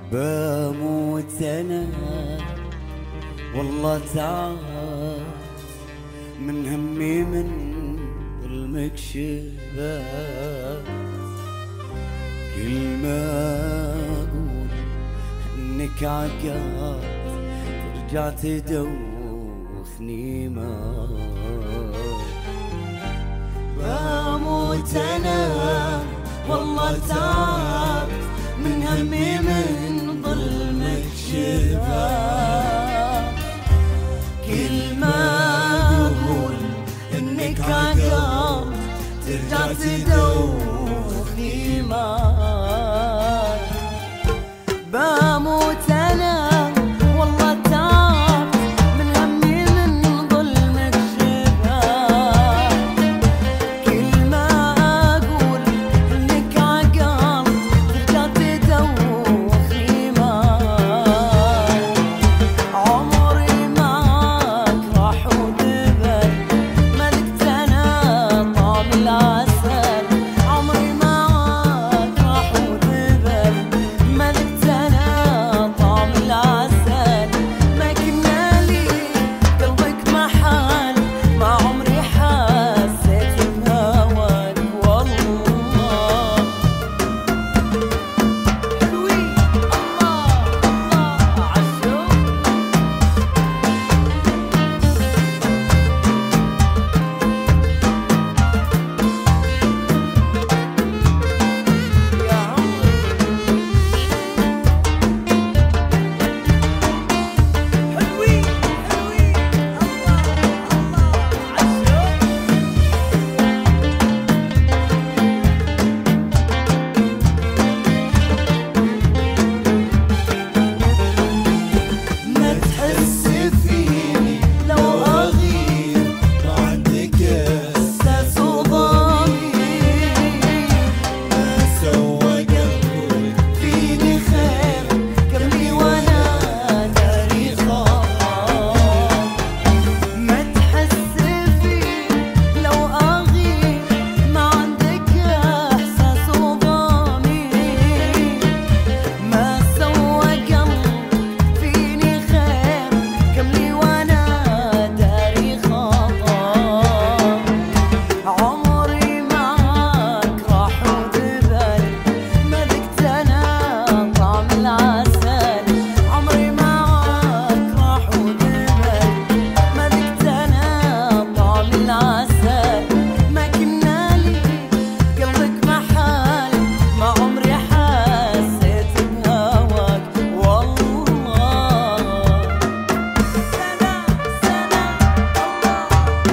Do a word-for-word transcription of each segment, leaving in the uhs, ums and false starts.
بموت انا والله تعال من همي من ظلمك شباب. كل ما اقول انك عقاب ترجع تدوخني ما بموت انا والله تعب من همي من ظلمك شباب. كل ما اقول انك عقاب ترجع تدوخني ما بموت انا والله تعب من همي من ظلمك شباب. كل ما اقول انك عقاب ترجع تدوخني ما عمري معاك راح وذبل ملكت انا طعم العسل. عمري معاك راح وذبل ملكت انا طعم العسل. ما كنا لي قلبك محل ما عمري حسيت بهواك والله. حلوي الله الله عالشوق يا عمري. حلوي حلوي الله الله عالشوق. ما تحس فيني لو اغير ما عندك احساس وضمير. ما سوى قلبك فيني خير قبلي وانا داري خطأ. ما تحس فيني لو اغير ما عندك احساس وضمير. ما سوى قلبك فيني خير قبلي وانا داري خطأ. عمري معاك راح وذبل ملكت انا طعم العسل. عمري معاك راح وذبل ملكت انا طعم العسل. ما كنا لي قلبك محل ما عمري حسيت بهواك والله. سنة سنة الله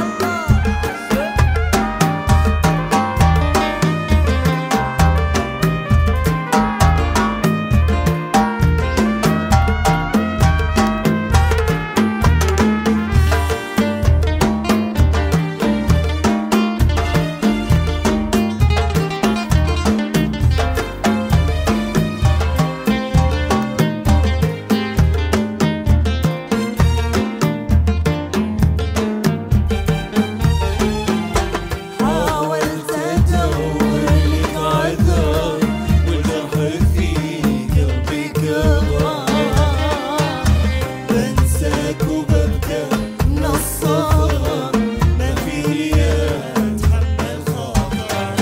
حاولت ادور لك عذر والجرح في قلبي كبر. بنساك وببكى من الصغر ما فيني اتحمل خطر.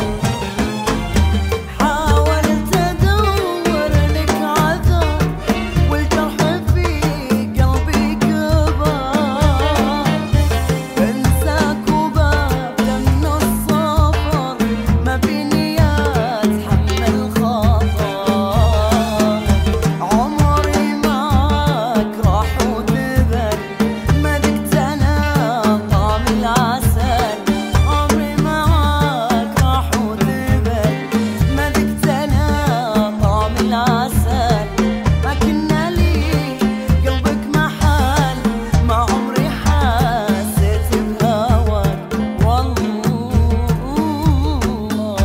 حاولت ادور لك عذر والجرح في قلبي كبر. بنساك وببكى من الصبر ما فيني اتحمل خطر. عمري معاك راح وذبل ملكت انا طعم العسل. عمري معاك راح وذبل ملكت انا طعم العسل. ما كنا لي قلبك محل ما عمري حسيت بهواك والله.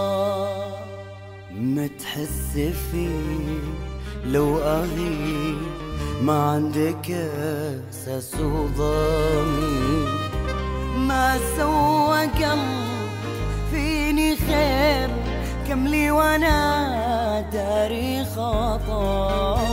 ما تحس فيه لو اغيب ما عندك احساس وضمير. ما سوى قلب فيني خير كملي وانا داري خطأ.